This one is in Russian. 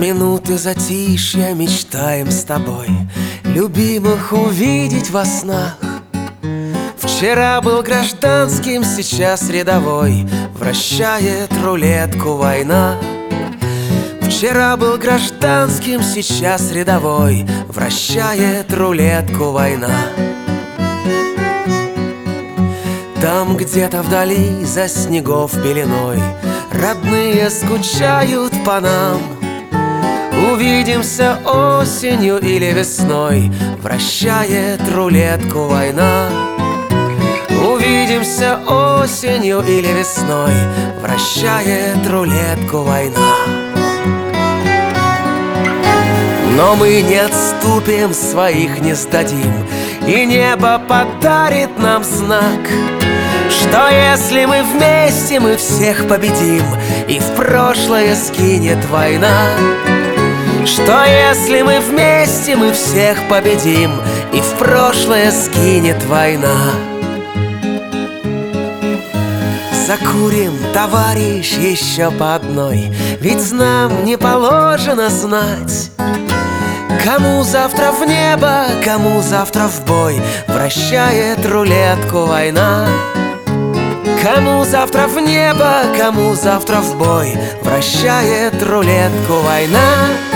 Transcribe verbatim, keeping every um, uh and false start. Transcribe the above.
минуты затишья мечтаем с тобой любимых увидеть во снах. Вчера был гражданским, сейчас рядовой, вращает рулетку война. Вчера был гражданским, сейчас рядовой, вращает рулетку война. Там где-то вдали за снегов пеленой родные скучают по нам. Увидимся осенью или весной, вращает рулетку война. Увидимся осенью или весной, вращает рулетку война. Но мы не отступим, своих не сдадим, и небо подарит нам знак, что если мы вместе, мы всех победим, и в прошлое скинет война. Что если мы вместе, мы всех победим, и в прошлое скинет война. Закурим, товарищ, еще по одной, ведь нам не положено знать, кому завтра в небо, кому завтра в бой, вращает рулетку война. Кому завтра в небо, кому завтра в бой, вращает рулетку война.